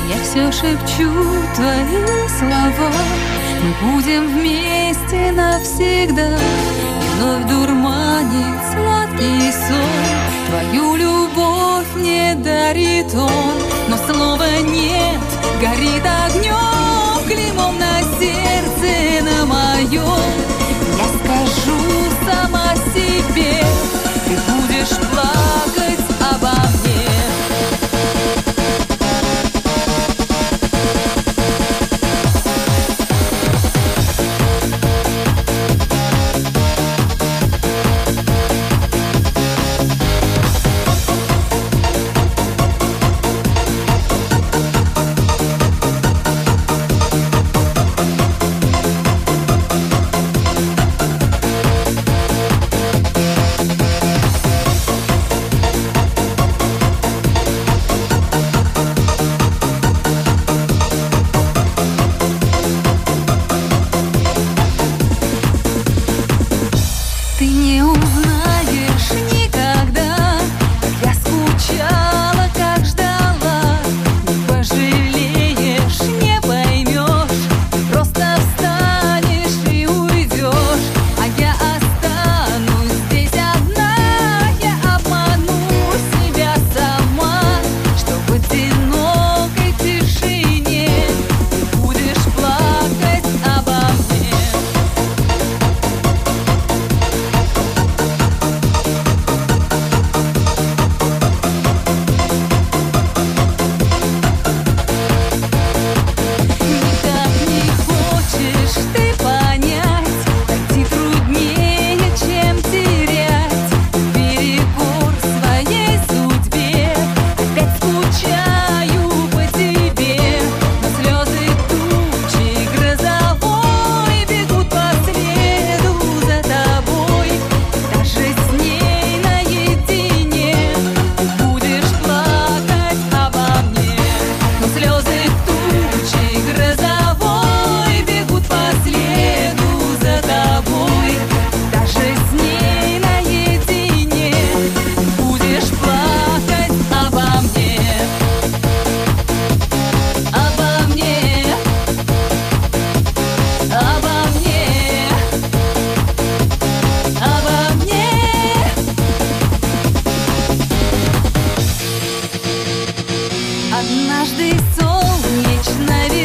Я все шепчу твои слова. Мы будем вместе навсегда. И вновь дурманит сладкий сон. Твою любовь мне дарит он. Но слова нет, горит огнем, клеймом на сердце на моем. Я скажу сама себе, ты будешь плакать обо мне. Ты не узнаешь никогда, как я скучала, как ждала. Не пожалеешь, не поймешь, просто встанешь и уйдешь. А я останусь здесь одна, я обману себя сама, что в одинокой тишине ты будешь плакать обо мне. Однажды солнечно